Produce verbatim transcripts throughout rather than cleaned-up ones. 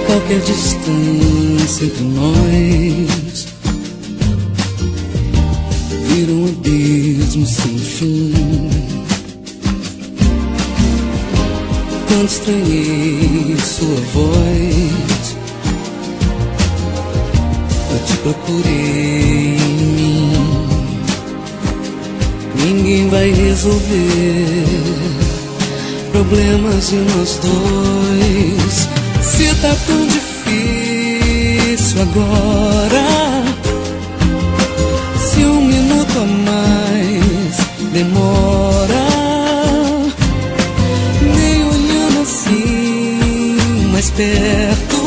Qualquer distância entre nós vira um abismo sem fim. Quando estranhei sua voz, eu te procurei em mim. Ninguém vai resolver problemas de nós dois. Se tá tão difícil agora, se um minuto a mais demora, nem olhando assim mais perto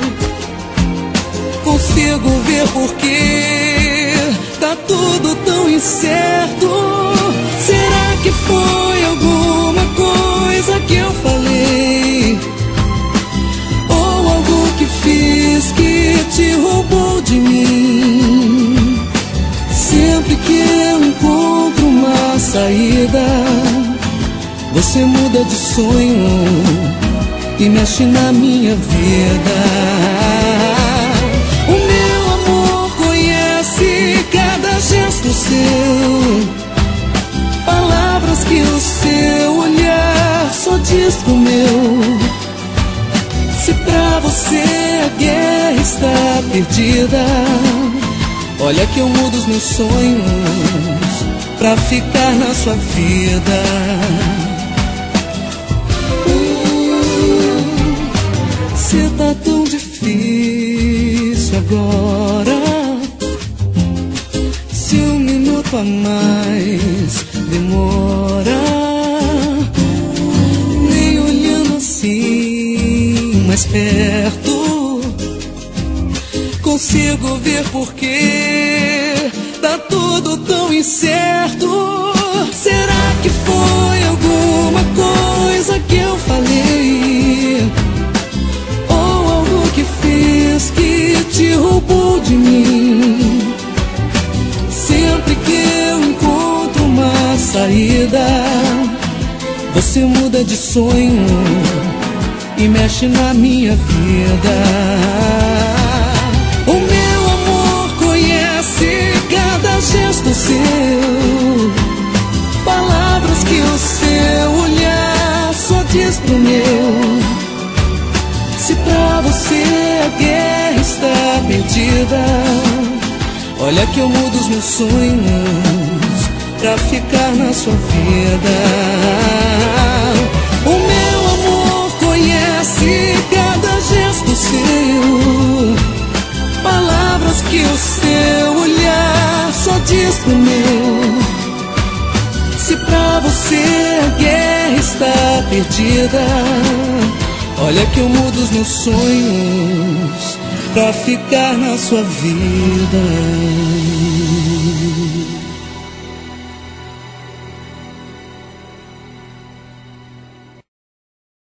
consigo ver porque tá tudo tão incerto. Será que foi alguma coisa que eu falei, ou algo que fiz que te roubou de mim? Sempre que eu encontro uma saída, você muda de sonho e mexe na minha vida. O meu amor conhece cada gesto seu, palavras que o seu olhar só diz pro meu. Se pra você a guerra está perdida, olha que eu mudo os meus sonhos pra ficar na sua vida. uh, Se tá tão difícil agora, se um minuto a mais demora, nem olhando assim mais perto consigo ver porque tá tudo tão incerto. Será que foi alguma coisa que eu falei, ou algo que fiz que te roubou de mim? Sempre que eu encontro uma saída, você muda de sonho e mexe na minha vida. O meu amor conhece cada gesto seu, palavras que o seu olhar só diz pro meu. Se pra você a guerra está perdida, olha que eu mudo os meus sonhos pra ficar na sua vida. O meu amor conhece cada gesto seu, palavras que o seu olhar só diz pro meu. Se pra você a guerra está perdida, olha que eu mudo os meus sonhos pra ficar na sua vida.